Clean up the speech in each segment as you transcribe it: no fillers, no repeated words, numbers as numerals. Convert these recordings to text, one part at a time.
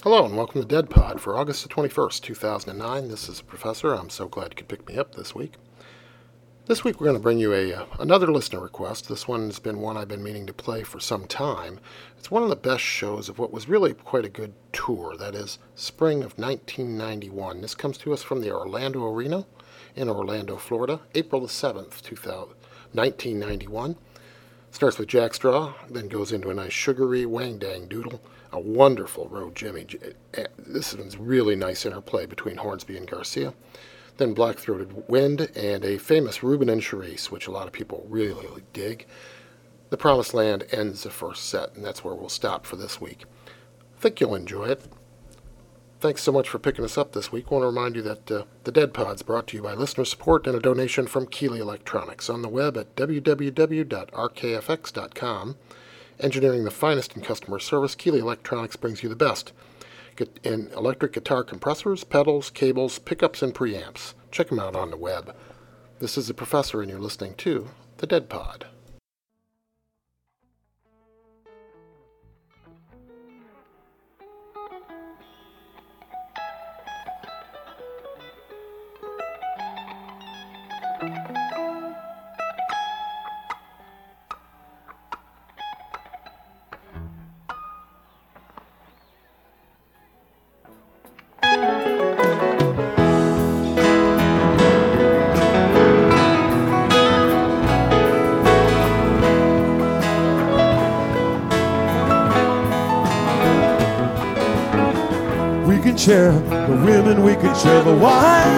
Hello and welcome to Dead Pod for August the 21st, 2009. This is the Professor. I'm so glad you could pick me up this week. This week we're going to bring you another listener request. This one has been one I've been meaning to play for some time. It's one of the best shows of what was really quite a good tour, that is, spring of 1991. This comes to us from the Orlando Arena in Orlando, Florida, April the 7th, 1991. Starts with Jack Straw, then goes into a nice sugary wang-dang doodle. A wonderful Road Jimmy. This one's really nice interplay between Hornsby and Garcia. Then Black-Throated Wind and a famous Ruben and Charisse, which a lot of people really dig. The Promised Land ends the first set, and that's where we'll stop for this week. I think you'll enjoy it. Thanks so much for picking us up this week. I want to remind you that the Dead Pod's brought to you by listener support and a donation from Keeley Electronics on the web at www.rkfx.com. Engineering the finest in customer service, Keeley Electronics brings you the best in electric guitar compressors, pedals, cables, pickups, and preamps. Check them out on the web. This is the Professor, and you're listening to The Dead Pod. Share the women, we can share the wine.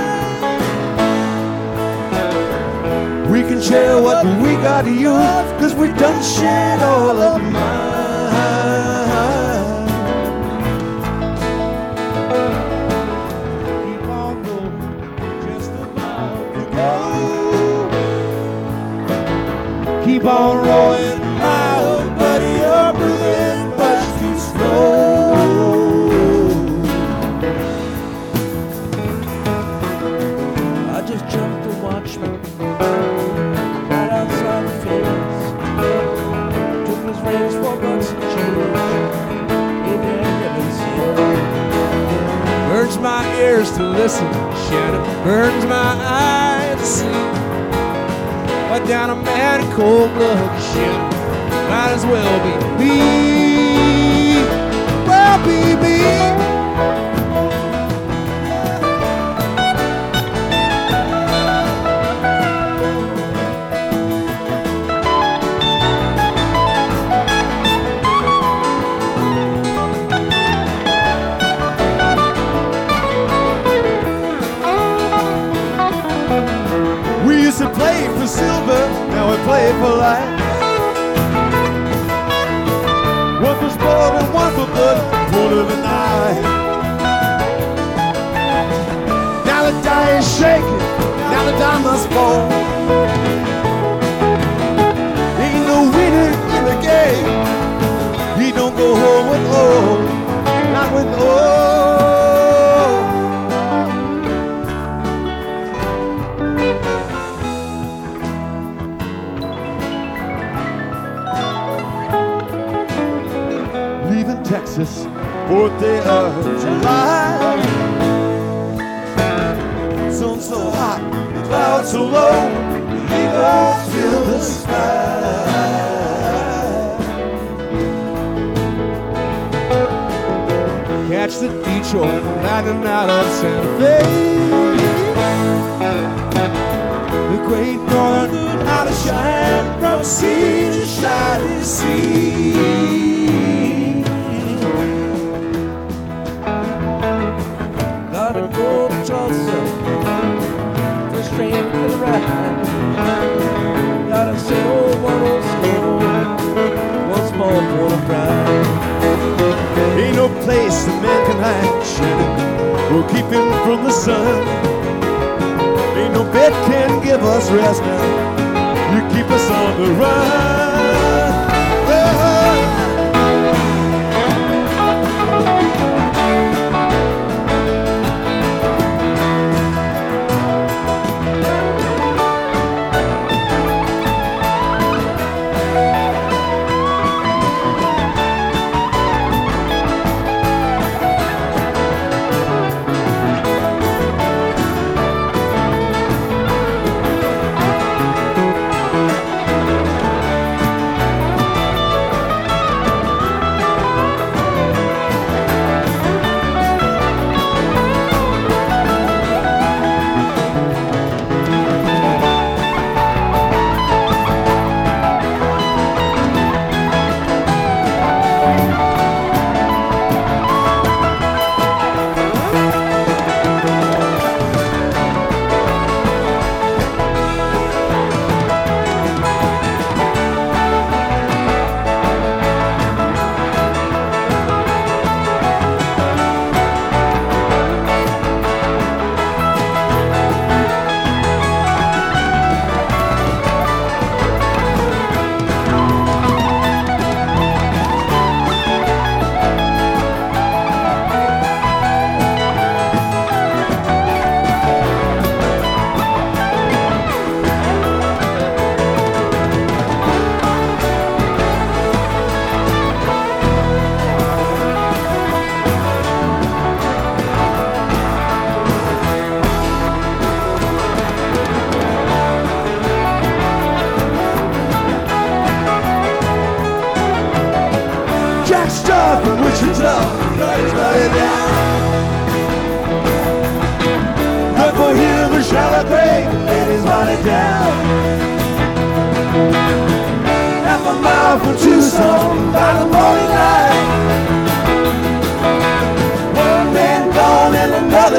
We can share what we got to use, cause we done shared all of mine. Keep on going, just about to go. Keep on rolling, my old buddy, you're breathing much too slow. Burns my ears to listen, shadow burns my eyes to see. But down a man in cold blood, shit, might as well be me. Well, be me. Play for silver, now we play for life. One for sport and one for blood, one of the night. Now the die is shaking, now the die must fall. Ain't no winner in the game. He don't go home with all, not with all. Texas, 4th day of July. Sun so hot, clouds so low, the eagles fill the sky. Catch the Detroit landing out of Santa Fe. The great northern out of shine from sea to shining sea. Go to Tulsa, first train to the ride. Gotta say, oh, one old slow, one small port of pride. Ain't no place that man can hide, shade will keep him from the sun. Ain't no bed can give us rest now, you keep us on the run.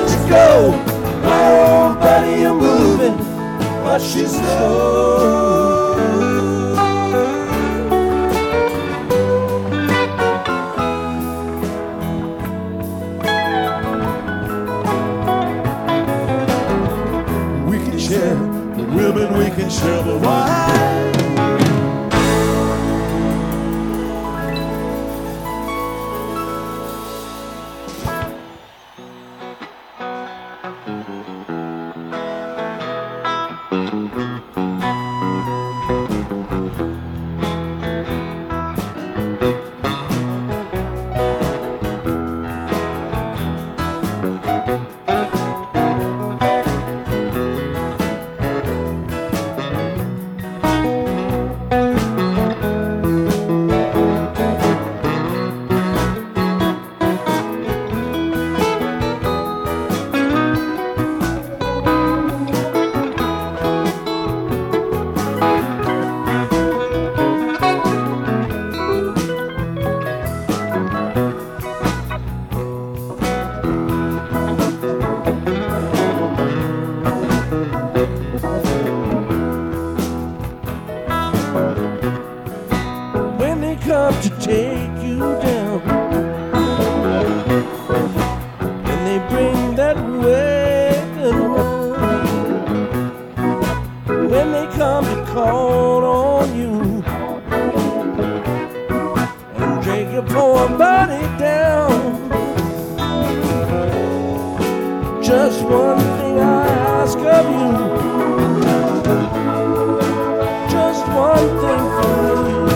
let you go. My old buddy, you're moving much too slow. We can share the women, we can share the wine. Come to take you down, and they bring that wagon around. When they come to call on you and drag your poor body down, just one thing I ask of you, just one thing from you.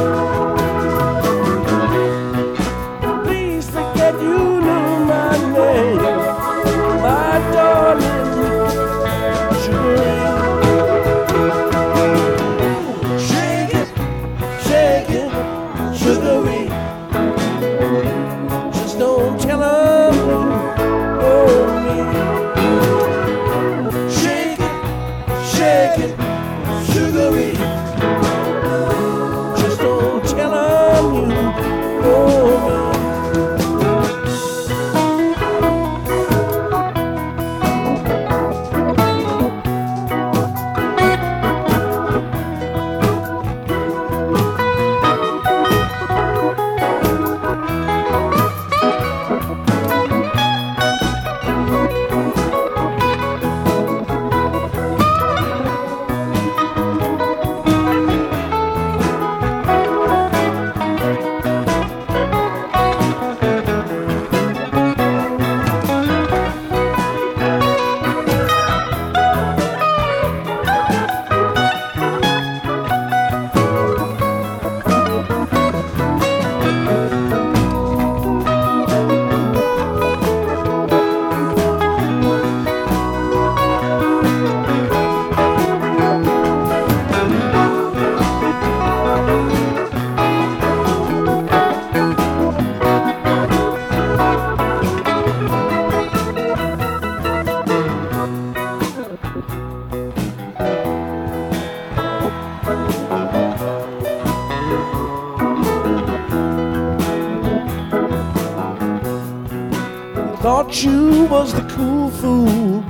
Thought you was the cool fool,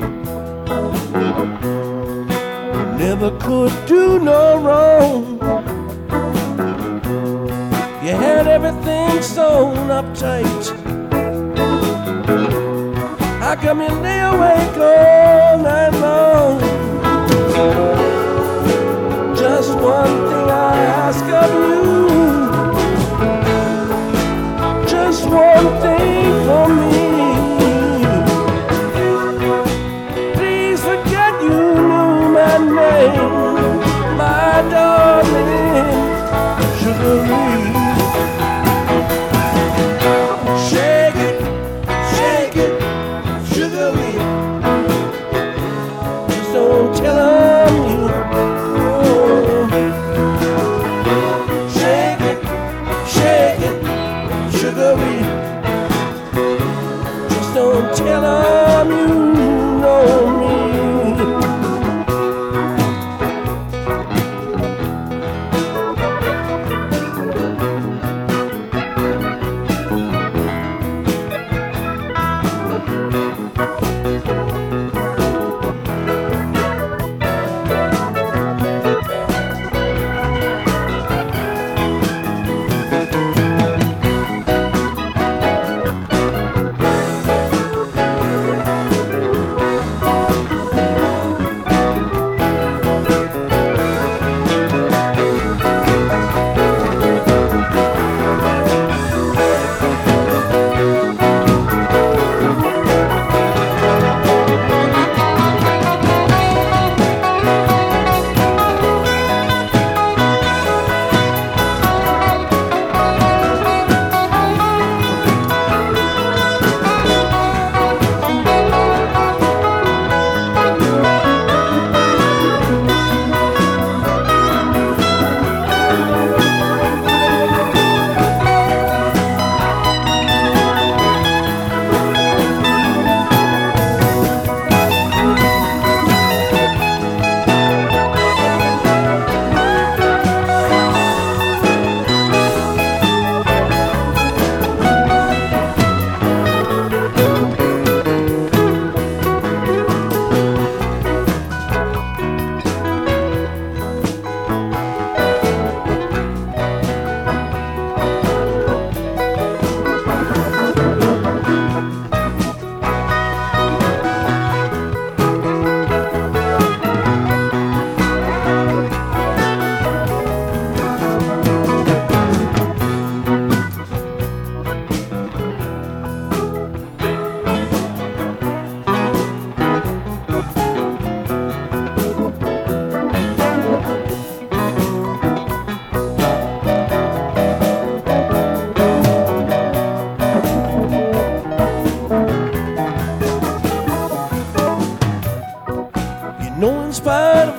never could do no wrong. You had everything sewn up tight. How come you lay awake all night long? Just one thing I ask of you, just one thing for me. My darling, sugary. Shake it, sugary. Just don't tell them you. Oh. Shake it, sugary. Just don't tell them you know me.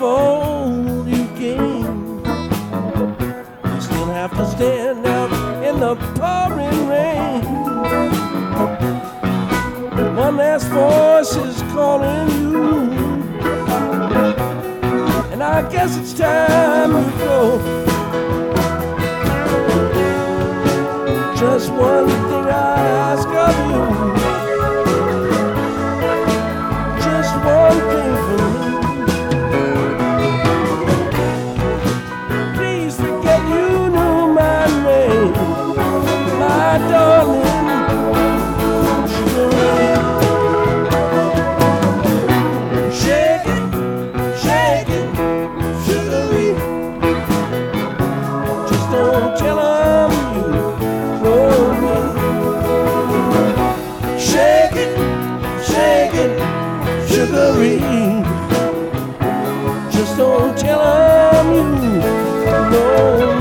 blindfold you came. You still have to stand out in the pouring rain. One last voice is calling you, and I guess it's time to go. Just one thing I ask of you, just one thing for me. Please forget you knew my name, my darling. Shake it, sugary. Just don't tell 'em you know me. Shake it, sugary. Just don't tell 'em you know me.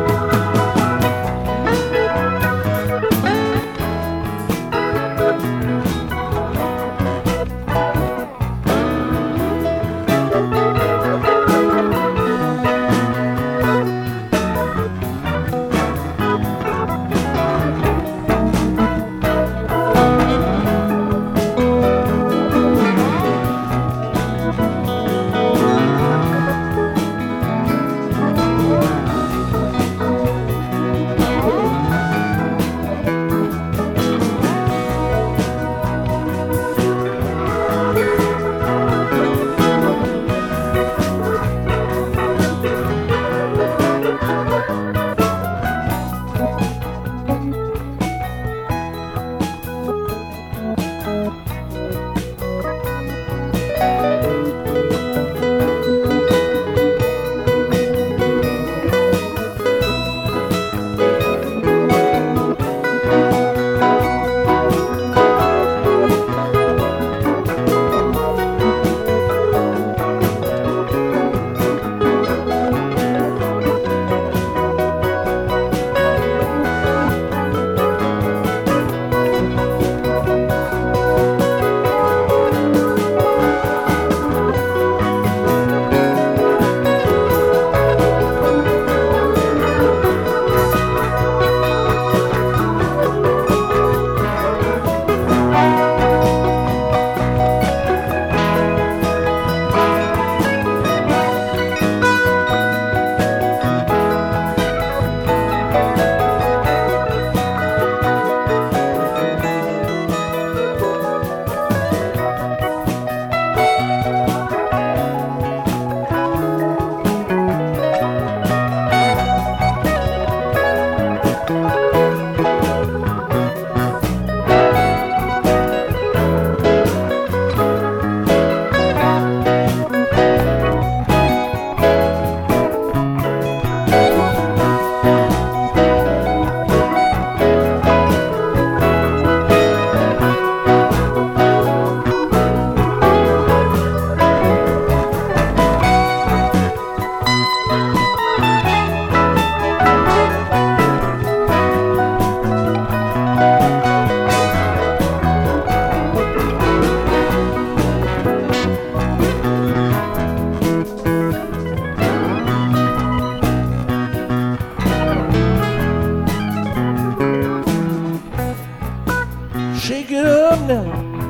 Shake it up now,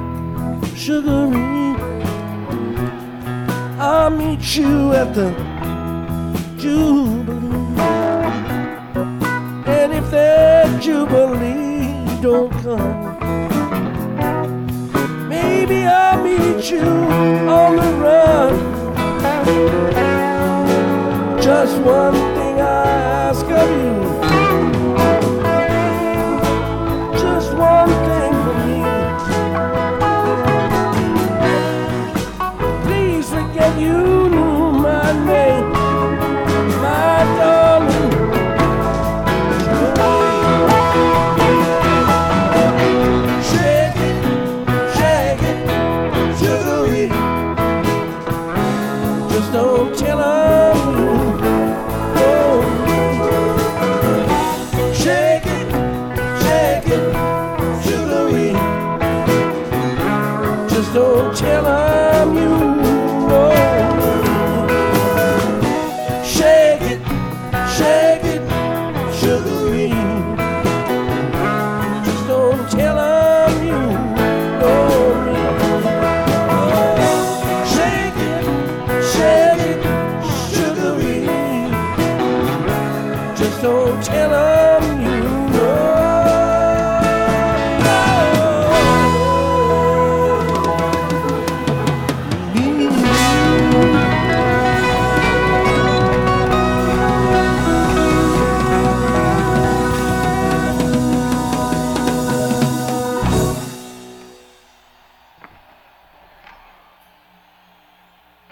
sugary. I'll meet you at the Jubilee. And if that Jubilee don't come, maybe I'll meet you on the run. Just one thing I ask of you, just one thing for me. Please forget you knew my name, my darling. Shake it, sugary. Just don't tell her. Don't tell 'em you know.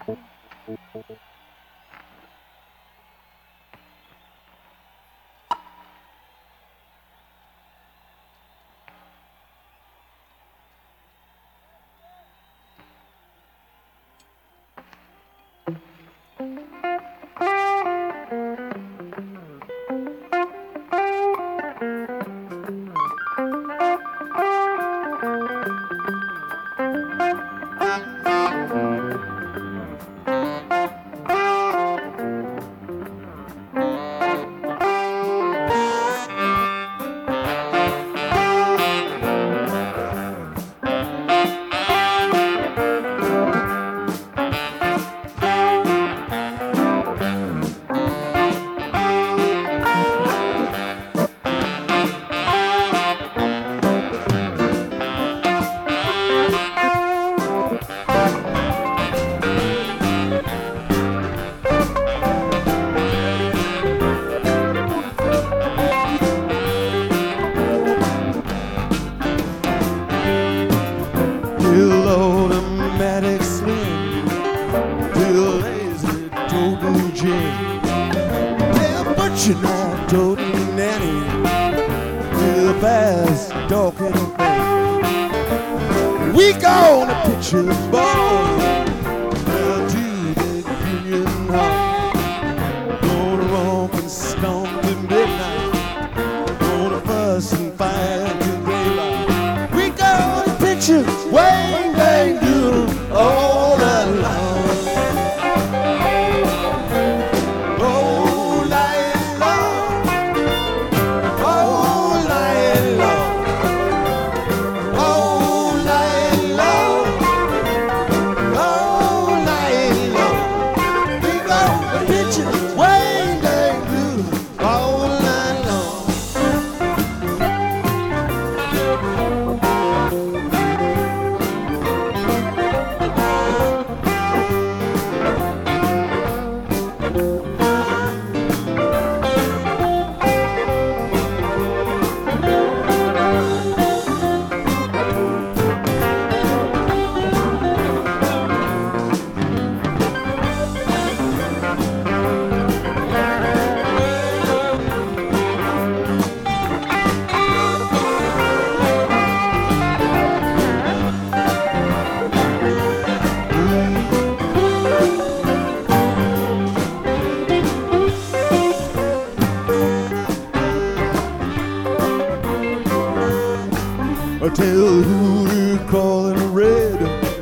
Tell who to call in red.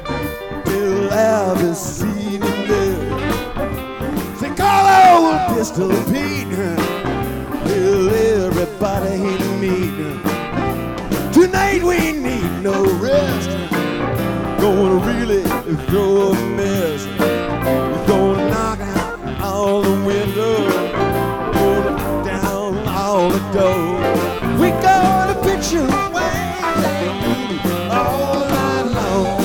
Tell I've seen him dead. Say call old Pistol Pete. Tell everybody he need. Tonight we need no rest. Gonna really throw a mess. Gonna knock out all the windows. Gonna knock down all the doors. We gonna pitch you away. All night long,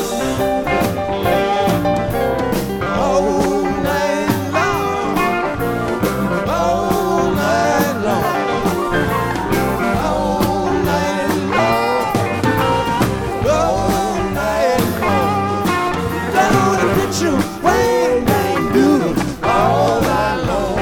all night long, all night long, all night long, all night long. Gonna put you way down, do all night long.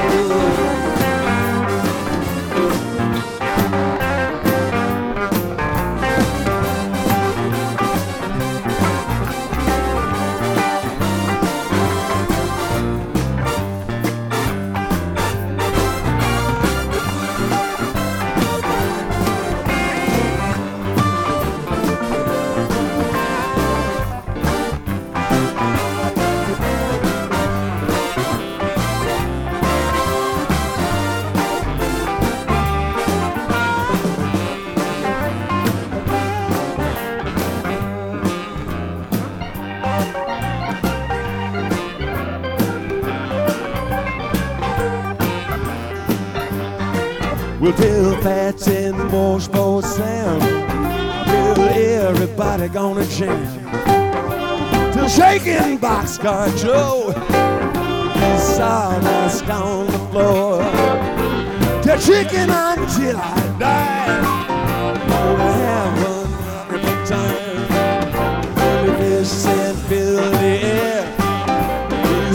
We'll tell Fats and the Washboard Sam. Tell everybody gonna jam. Till Shaking Boxcar Joe is sawdust on the floor. Tell Chicken until I die. Gonna have one every time. Only fish and fill the air.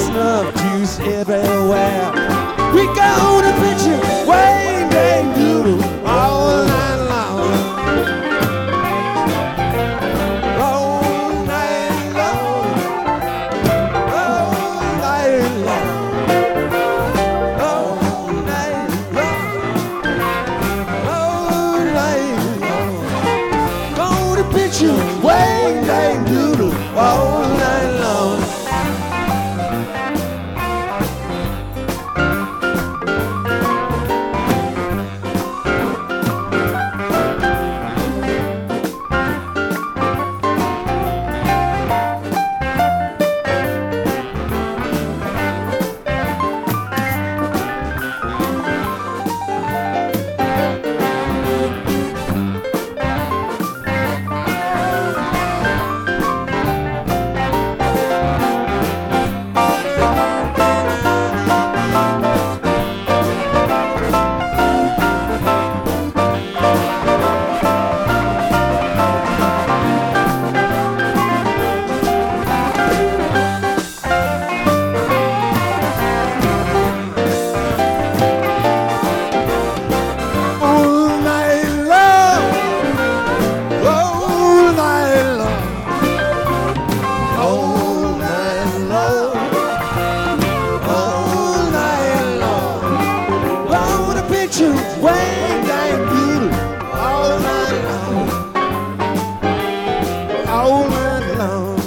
all night long,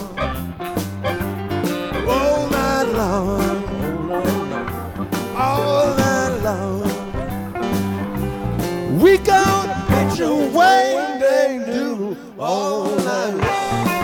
all night long, all night long. We gonna get your way, they do all night long.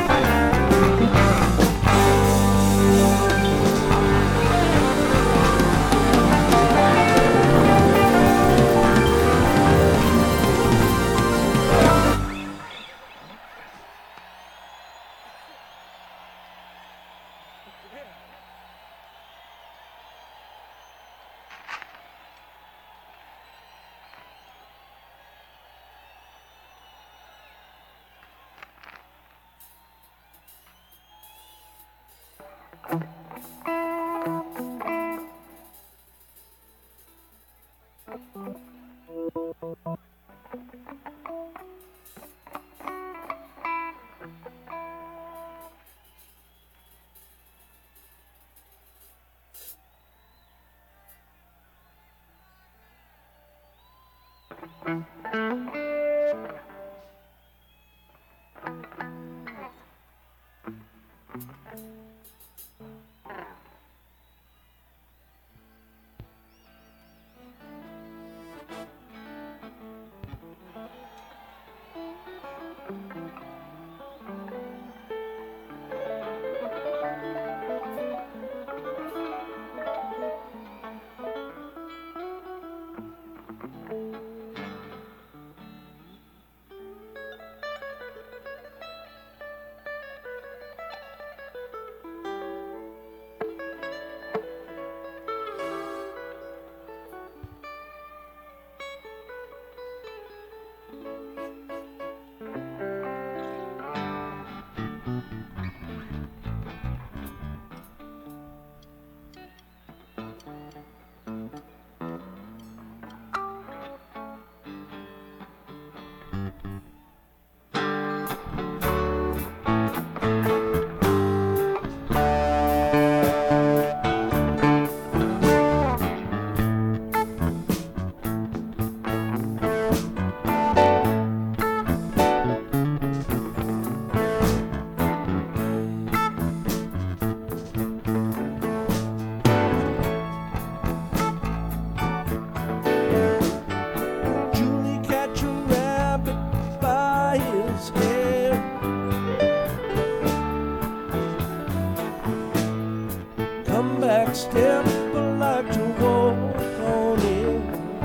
Step like to walk on in.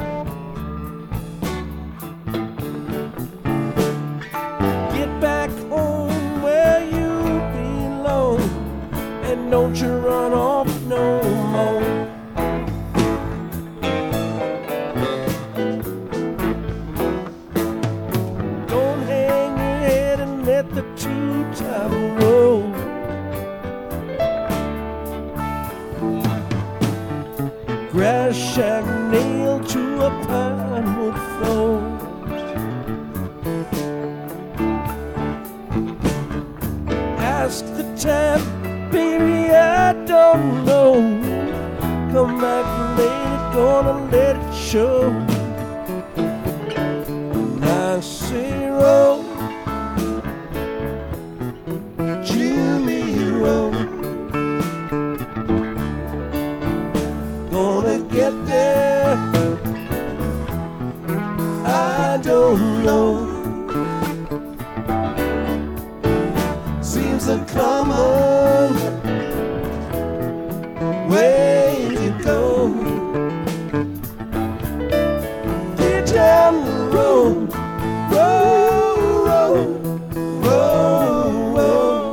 Get back home where you belong, and don't you run off no more. Don't hang your head and let the two-time roll. Grass shack nailed to a pine wood floor. Ask the time, baby, I don't know. Come back later, gonna let it show. And I say roll, Jimmy roll. Gonna get there, I don't know. Seems a common way to go. Get down the road, roll, roll, roll, roll.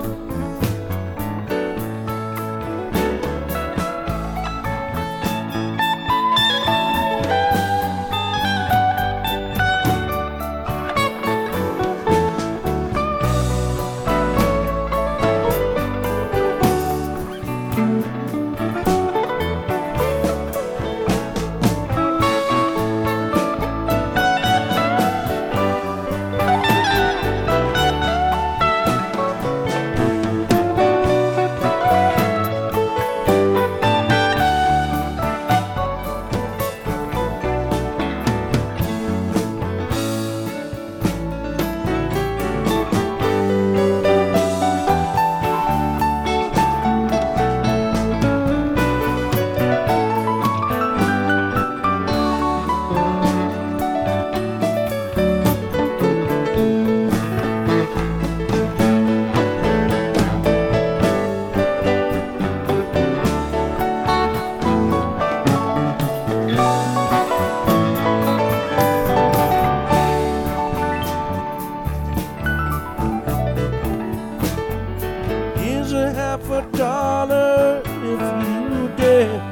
$50 if you dare.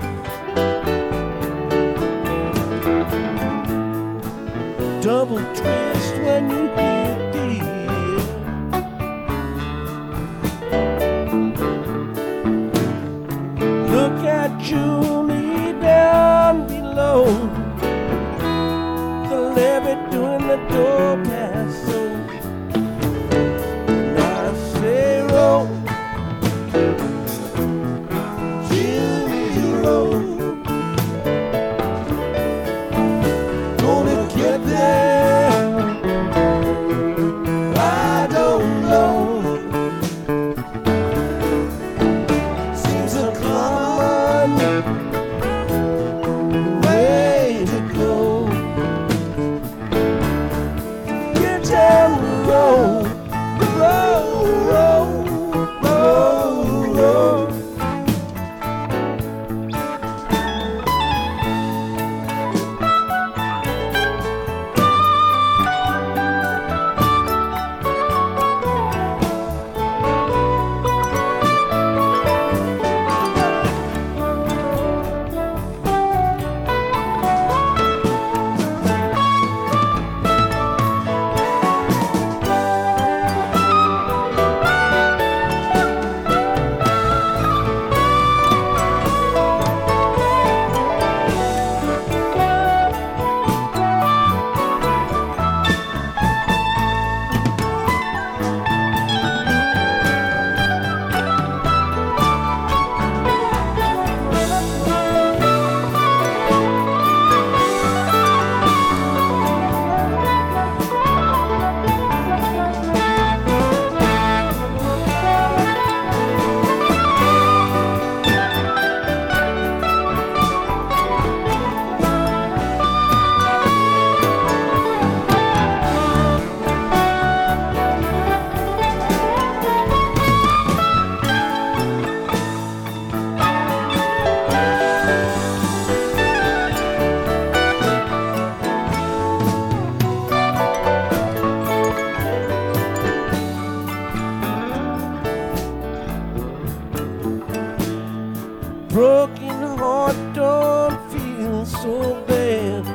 Double twist when you hit the air. Look at Julie down below, the levee doing the door pass. So I say roll, Jimmy roll. Gonna get there, I don't know. Seems a common way to go. Get down the road, roll, roll, roll, roll. Broken heart don't feel so bad.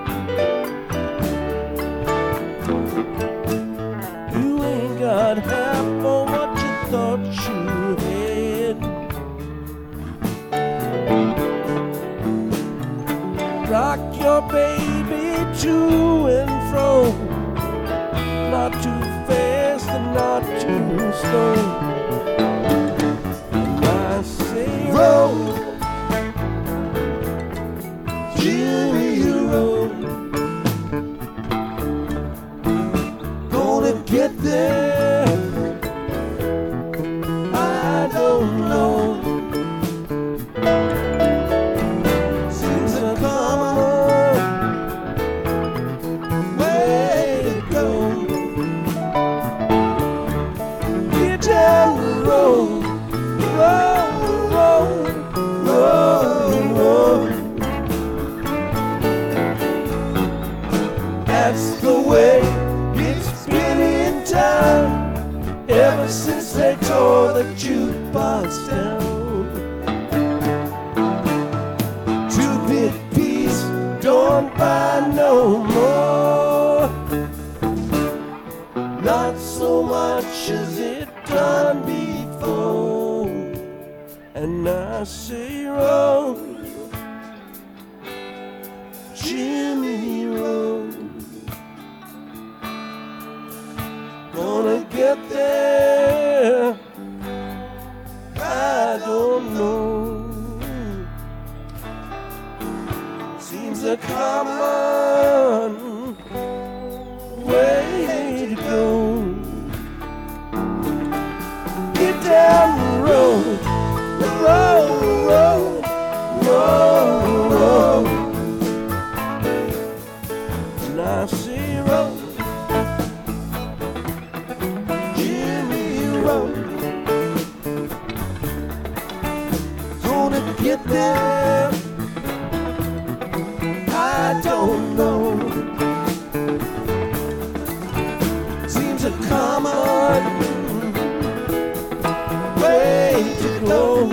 You ain't got half of what you thought you had. Rock your baby to and fro, not too fast and not too slow. I say roll, Jimmy roll. Gonna get there, I don't know. Seems a common way to go. Get down the road, roll, roll, roll, roll. That's the way it's been in town ever since they tore the jukebox down. Two-bit piece don't buy no more, not so much as it done before. And I say roll, Jimmy roll. Gonna get there, I don't know. Seems a common way to go. Get down the road, roll, roll, roll, roll. And I say roll, Jimmy roll. Gonna get there, I don't know. Seems a common way go.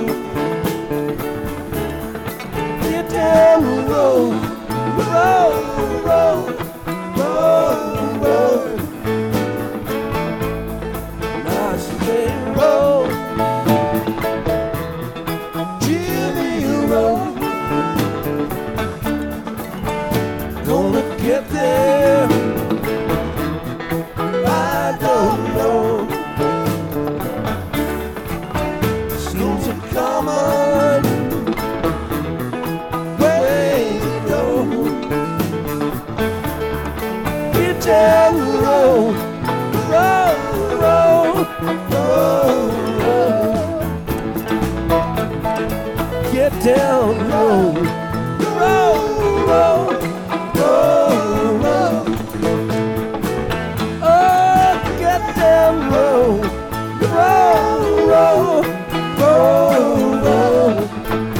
Get down the road, road, road, road, road. I say road, Jimmy road. Gonna get there, I don't know. Schools are common way to go. Get down the road, road, road, road. Get down the road, road, road. Oh, get down road, road, road, road, road.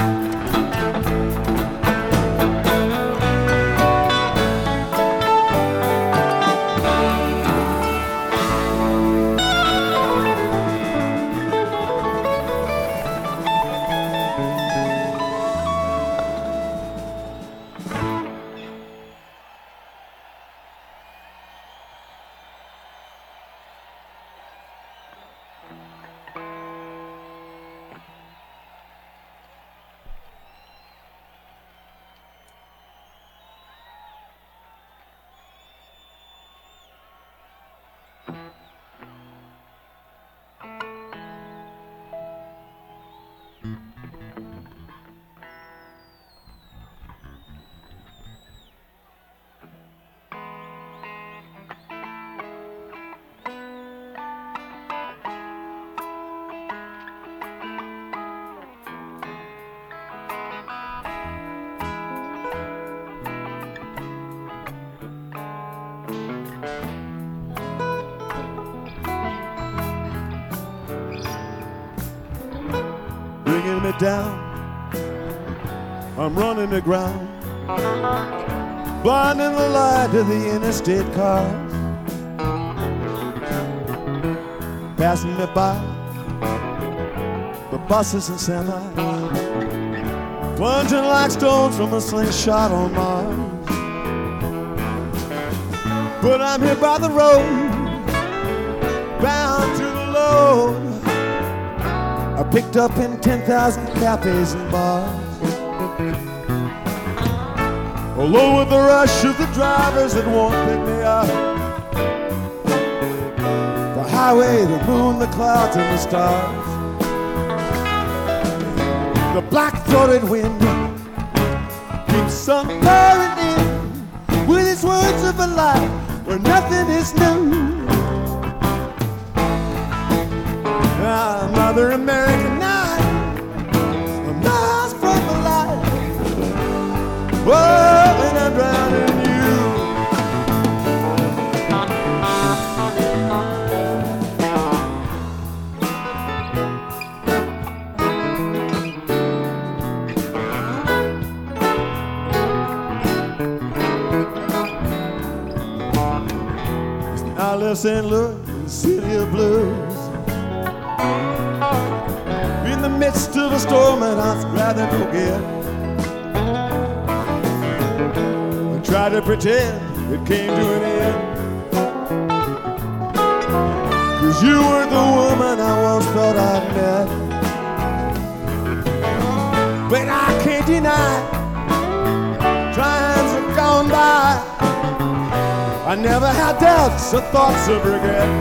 Bringing me down, I'm running the ground, blinding the light of the interstate cars, passing me by the buses and semis, plunging like stones from a slingshot on Mars. But I'm here by the road, bound to the load, I picked up in 10,000 cafes and bars. Along with the rush of the drivers that won't pick me up, the highway, the moon, the clouds, and the stars. The black-throated wind keeps on blowing in with its words of a life where nothing is new. Another American night, I'm lost from the light. Whoa, and I'm drowning you. I left St. Louis, city of blues, in the midst of a storm that I'd rather forget. I tried to pretend it came to an end, 'cause you were the woman I once thought I'd met. But I can't deny, times have gone by, I never had doubts or thoughts of regret.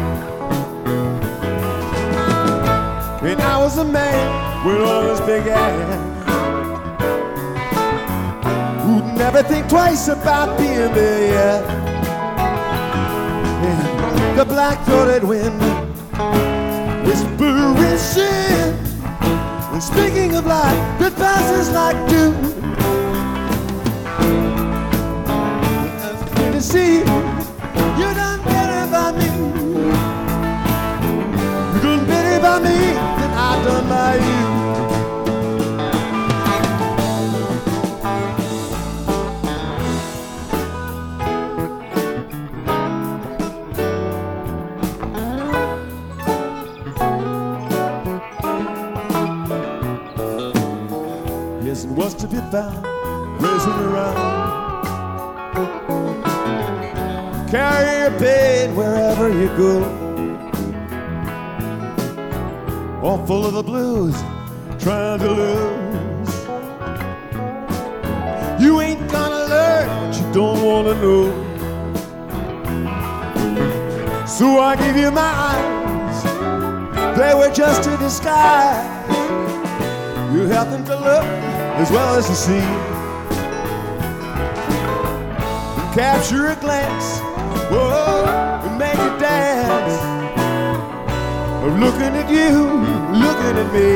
And I was a man with all this big ass, who'd never think twice about being there yet. And the black-throated wind whispering shit, and speaking of life that passes like dew. And to see you done better by me, you done better by me than I done by you. was to be found racing around. Carry your pain wherever you go, all full of the blues, trying to lose. You ain't gonna learn what you don't wanna know. So I give you my eyes, they were just a disguise. You happen to look as well as to see, and capture a glance, whoa, and make you dance, of looking at you, looking at me.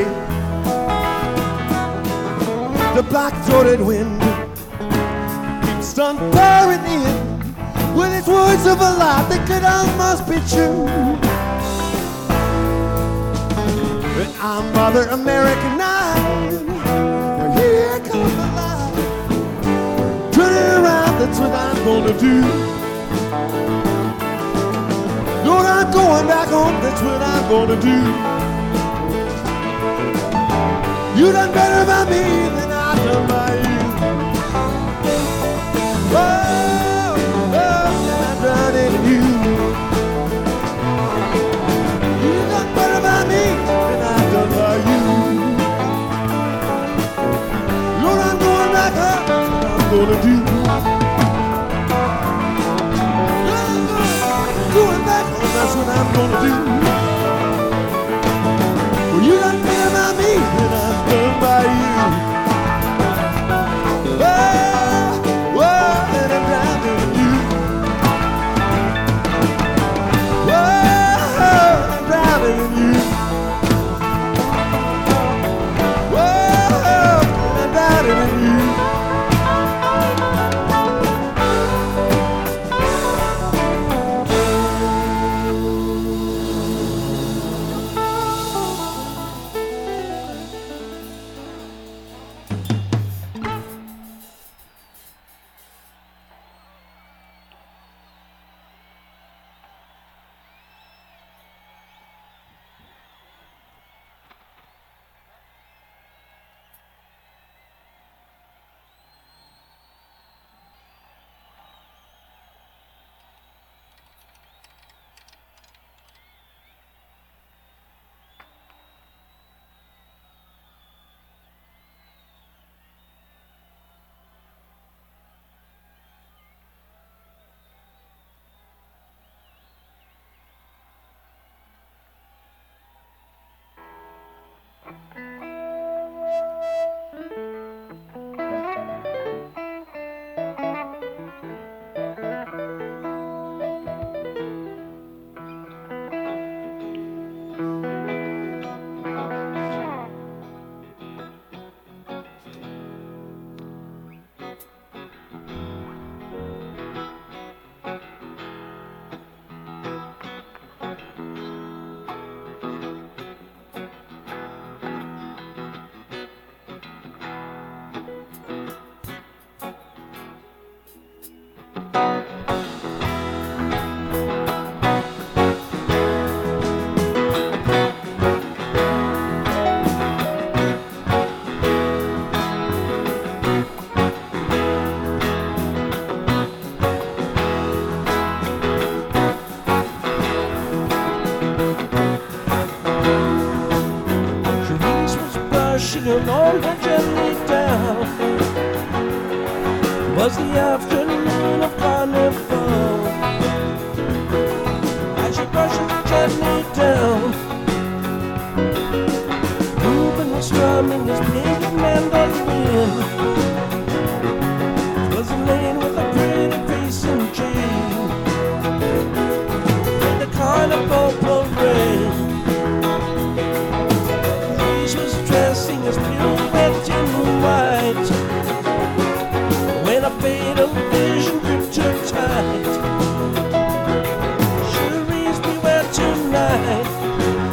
The black-throated wind keeps on pouring in with its words of a lie that could almost be true. But I'm Mother Americanized. Now here comes the light. Turn it around, that's what I'm gonna do. Lord, I'm going back home, that's what I'm gonna do. You done better by me than I've done by you. Oh, I'm drowning in you. You done better by me than I've done by you. Lord, I'm going back up, that's what I'm gonna do. Going back home, that's what I'm gonna do. Well, you done better by me than I've done by you. Whoa, and I'm drowning in you. Whoa, I'm drowning in you. Whoa, and I'm drowning in you. Singing on her gently down was the afternoon of carnival. As she brushes gently down, Ruben was strumming his pink mandolin. Was a lady with a pretty face and chain in the carnival parade. Dressing as pirouette in white, when a fatal vision gripped her tight. Cherise, beware tonight.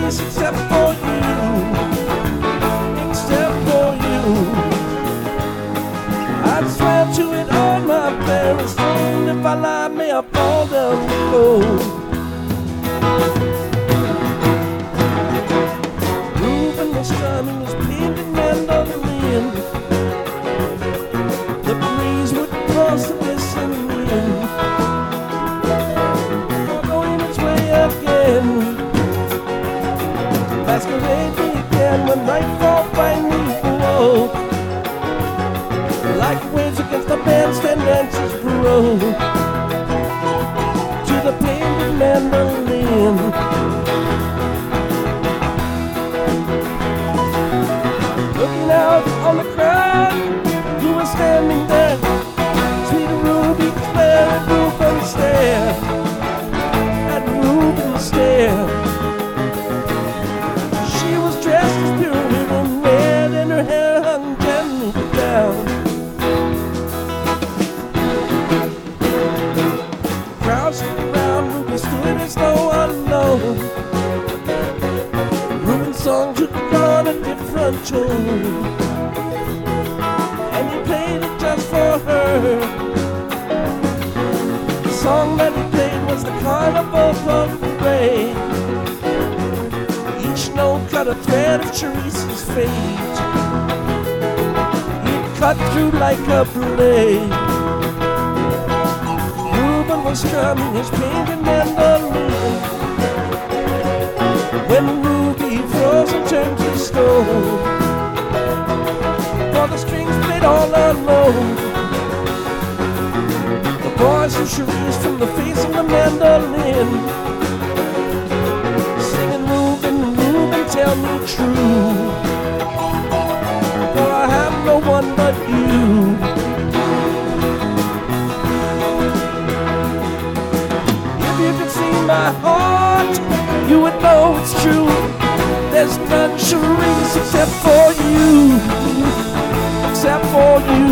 Cherise except for you, except for you. I'd swear to it on my very soul. If I lie, may I fall down below. Reuben was strumming his painted mandolin. The breeze would cross the listening wind, going its way again. Masquerade began when nightfall finally awoke. Like waves against the bandstand dancers broke to the painted mandolin. Looking out on the crowd who was standing there, sweet Ruby Claire at Reuben stared, at Reuben stared. She was dressed as pure and red, and her hair hung gently down. Crouching around, Ruby stood as though alone. Reuben's song took on a different tone, and he played it just for her. The song that he played was the Carnival Parade. Each note cut a thread of Cherise's fate. It cut through like a blade. Reuben was strumming his painted mandolin when Ruby froze and turned to stone. For the strings played all alone. The voice of Cherise from the face of the mandolin, singing, Reuben, Reuben, tell me true, for I have no one but you. If you could see my heart, you would know it's true. There's none, Cherise, except for you, except for you.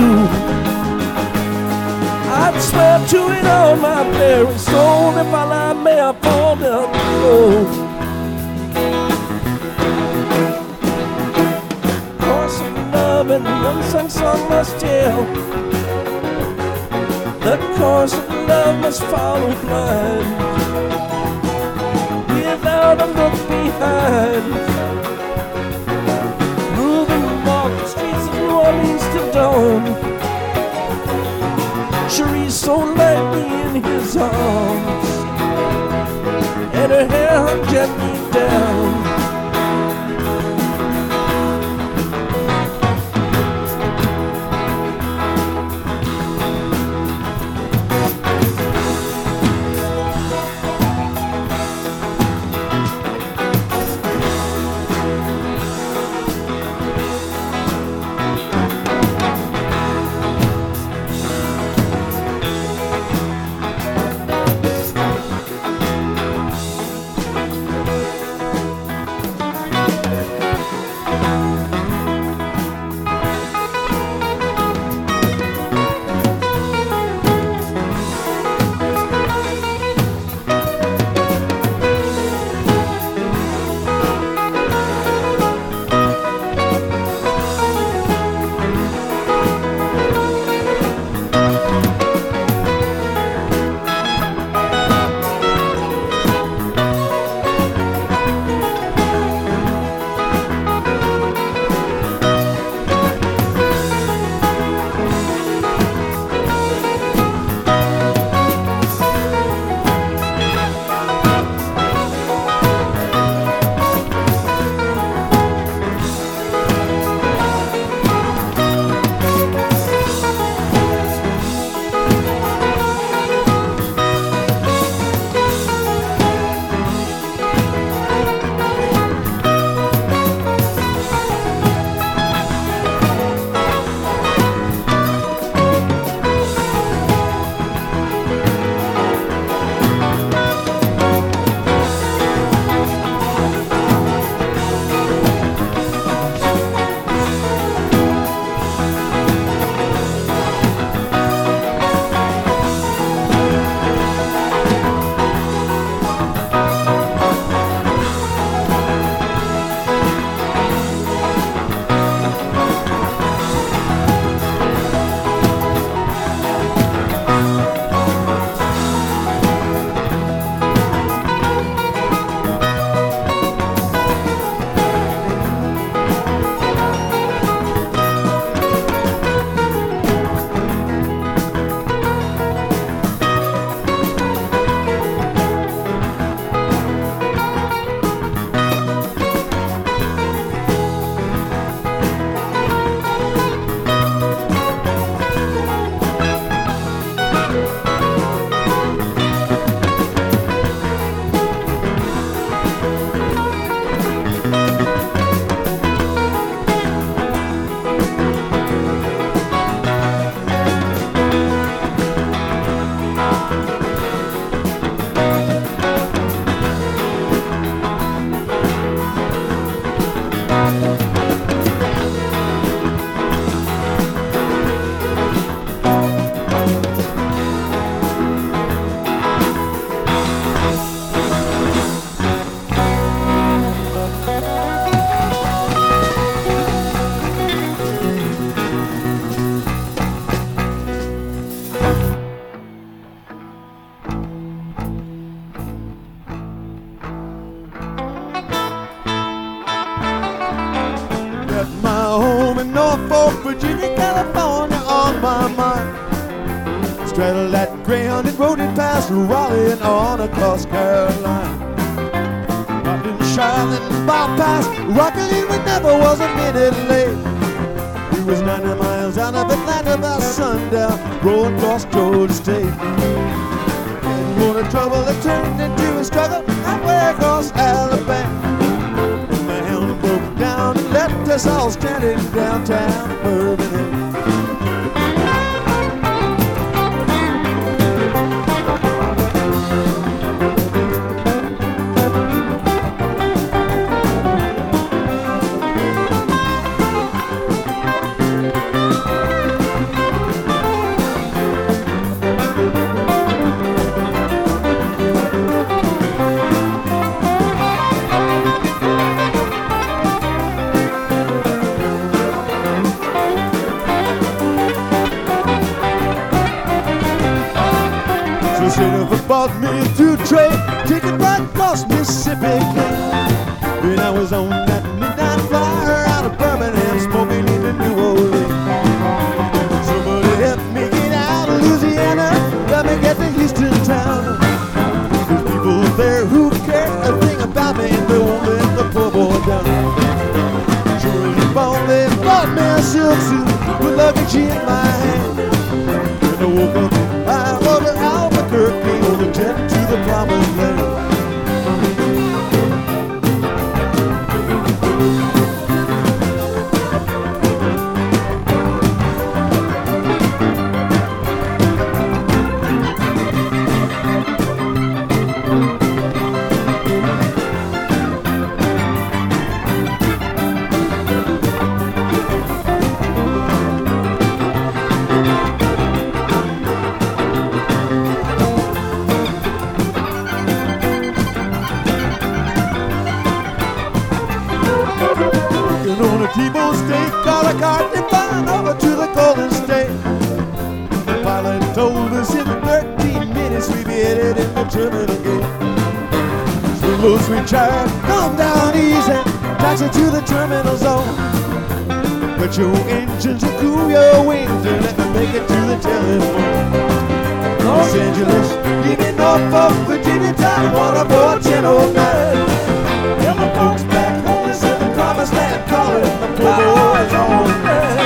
I'd swear to it on my very soul. If I lie, may I fall down below. Course of love and the unsung song must tell. The course of love must follow blind, without a look behind. Reuben walked the streets of New Orleans till dawn. Cherise so lightly in his arms, and her hair hung gently down. straddled that Greyhound and rode it past Raleigh and on across Carolina. Up in Charlotte and bypass Rocklin, we never was a minute late. We was 90 miles out of Atlanta by sundown, rolling across Georgia State. Getting more of trouble that turned into a struggle halfway across Alabama. And the hound broke down and left us all stranded downtown Birmingham. Bought me a two-tray ticket right across Mississippi. When I was on that midnight flyer out of Birmingham, smoking into New Orleans. Somebody help me get out of Louisiana, let me get to Houston town. There's people there who care a thing about me, and they won't let the poor boy down. Sure as a bone, they bought me a silk suit with luggage in my hand. When I woke up, I rode to Albuquerque on the jet to the promised land. On a T-bone steak, got a cart and flying over to the Golden State. The pilot told us in 13 minutes we'd be headed in the terminal gate. Slow, sweet child, calm down easy, taxi to the terminal zone. Put your engines and cool your wings and let me make it to the telephone. Los Angeles, leaving Norfolk, Virginia, time waterboard 1009. Tell my folks back home, they said the promised land calling, the poor boys on land.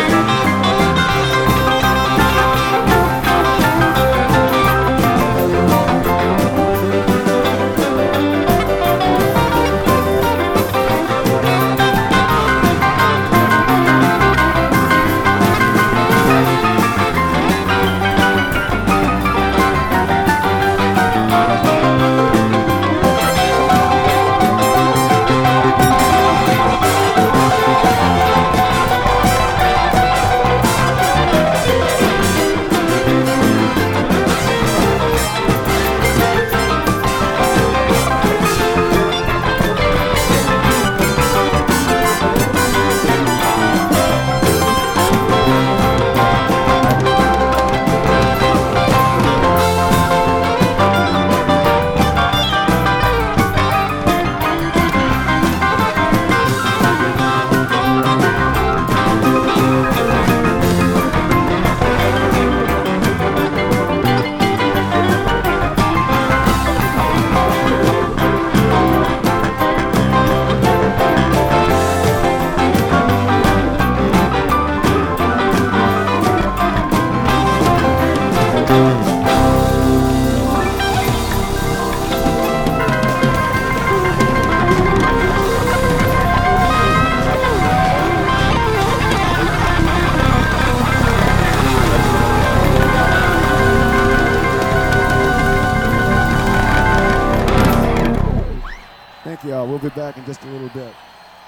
We'll be back in just a little bit.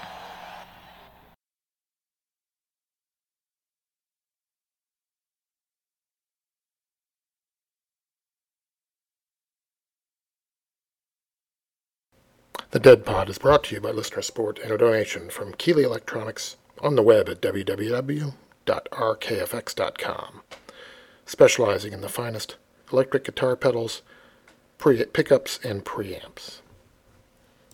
The Dead Pod is brought to you by listener support and a donation from Keeley Electronics on the web at www.rkfx.com, specializing in the finest electric guitar pedals, pickups, and preamps.